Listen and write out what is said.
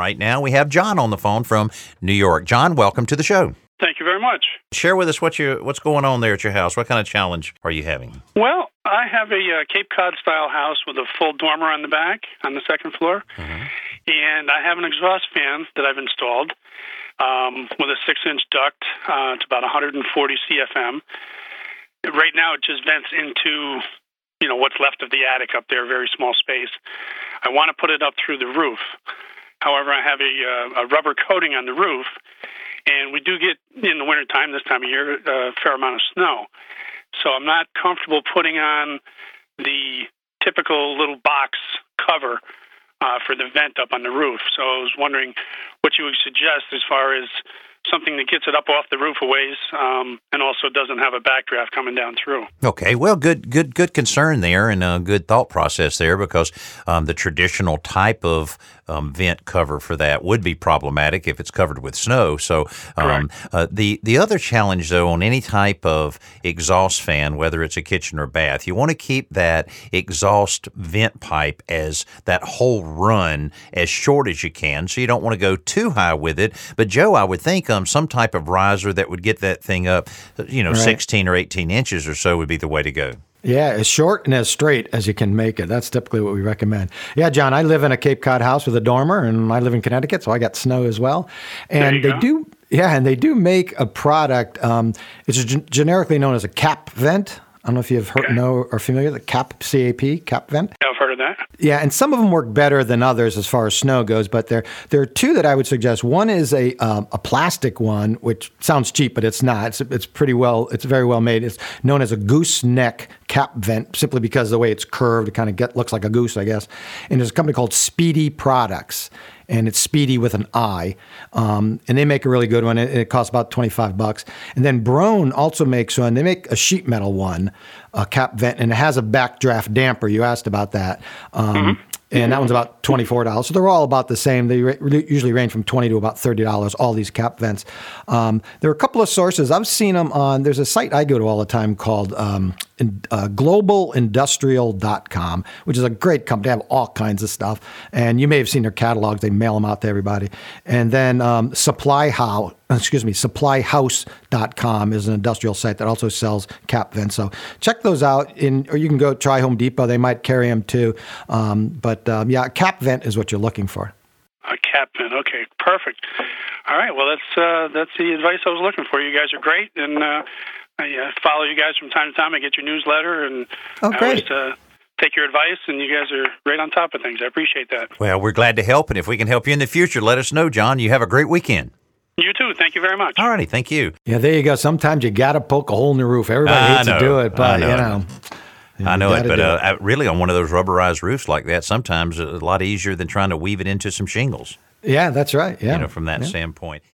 right now we have John on the phone from New York. John, welcome to the show. Thank you very much. Share with us what's going on there at your house. What kind of challenge are you having? Well, I have a Cape Cod-style house with a full dormer on the back on the second floor, and I have an exhaust fan that I've installed with a 6-inch duct. It's about 140 CFM. Right now, it just vents into what's left of the attic up there, a very small space. I want to put it up through the roof. However, I have a rubber coating on the roof, and we do get, in the wintertime, this time of year, a fair amount of snow. So I'm not comfortable putting on the typical little box cover for the vent up on the roof. So I was wondering what you would suggest as far as something that gets it up off the roof a ways, and also doesn't have a backdraft coming down through. Okay, well, good concern there, and a good thought process there, because the traditional type of vent cover for that would be problematic if it's covered with snow. So the other challenge, though, on any type of exhaust fan, whether it's a kitchen or bath, you want to keep that exhaust vent pipe as that whole run as short as you can, so you don't want to go too high with it. But Joe, I would think some type of riser that would get that thing up, 16 or 18 inches or so would be the way to go. Yeah, as short and as straight as you can make it. That's typically what we recommend. Yeah, John, I live in a Cape Cod house with a dormer, and I live in Connecticut, so I got snow as well. And they do make a product. It's generically known as a cap vent. I don't know if you've are familiar with the cap vent. I've heard of that. Yeah, and some of them work better than others as far as snow goes, but there are two that I would suggest. One is a plastic one, which sounds cheap, but it's not. It's very well made. It's known as a gooseneck cap vent, simply because of the way it's curved. It kind of looks like a goose, I guess. And there's a company called Speedy Products, and it's Speedy with an I. And they make a really good one. It costs about $25. And then Broan also makes one. They make a sheet metal one, a cap vent, and it has a backdraft damper. You asked about that. And that one's about $24. So they're all about the same. They usually range from $20 to about $30, all these cap vents. There are a couple of sources. I've seen them on, there's a site I go to all the time called globalindustrial.com, which is a great company. They have all kinds of stuff. And you may have seen their catalogs. They mail them out to everybody. And then supplyhouse.com is an industrial site that also sells cap vents. So check those out, or you can go try Home Depot. They might carry them too. A cap vent is what you're looking for. A cap vent. Okay, perfect. All right. Well, that's the advice I was looking for. You guys are great, and I follow you guys from time to time. I get your newsletter, and I always take your advice, and you guys are right on top of things. I appreciate that. Well, we're glad to help, and if we can help you in the future, let us know, John. You have a great weekend. You too. Thank you very much. All righty. Thank you. Yeah, there you go. Sometimes you got to poke a hole in the roof. Everybody hates to do it, but I know it, but really on one of those rubberized roofs like that, sometimes it's a lot easier than trying to weave it into some shingles. Yeah, that's right. Yeah. From that standpoint.